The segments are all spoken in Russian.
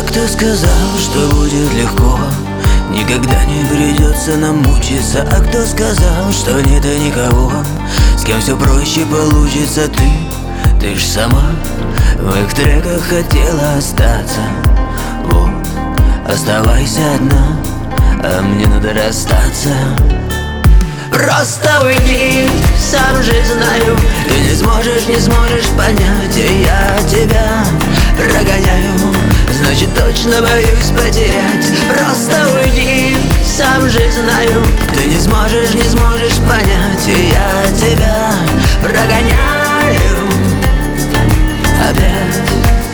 кто сказал, что будет легко? Никогда не придется нам мучиться. А кто сказал, что нет никого, с кем все проще получится? Ты ж сама в их треках хотела остаться. Вот, оставайся одна, а мне надо расстаться. Просто уйди, сам же знаю, ты не сможешь понять, и я тебя прогоняю, значит точно боюсь потерять. Просто уйди, сам же знаю, ты не сможешь понять, и я тебя прогоняю опять.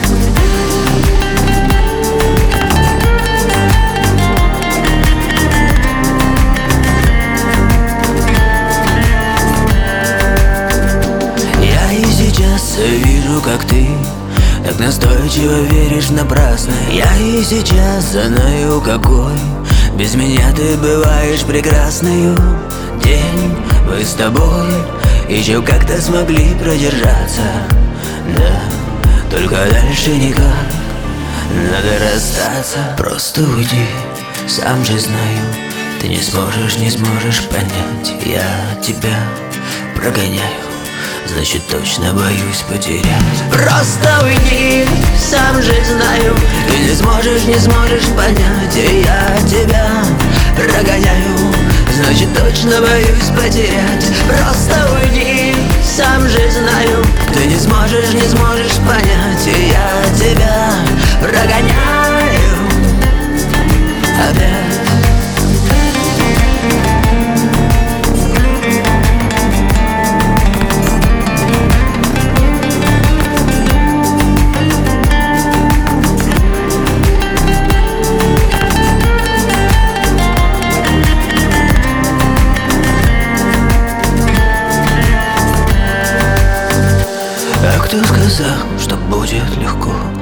Вижу, как ты так настойчиво веришь напрасно. Я и сейчас знаю, какой без меня ты бываешь прекрасною. День мы с тобой еще как-то смогли продержаться. Да, только дальше никак, надо расстаться. Просто уйди, сам же знаю, ты не сможешь понять. Я тебя прогоняю, значит точно боюсь потерять. Просто уйди, сам же знаю, ты не сможешь понять, и я тебя прогоняю, значит точно боюсь потерять. Просто уйди, сам же знаю, ты не сможешь понять, и я тебя прогоняю опять. Кто сказал, что будет легко?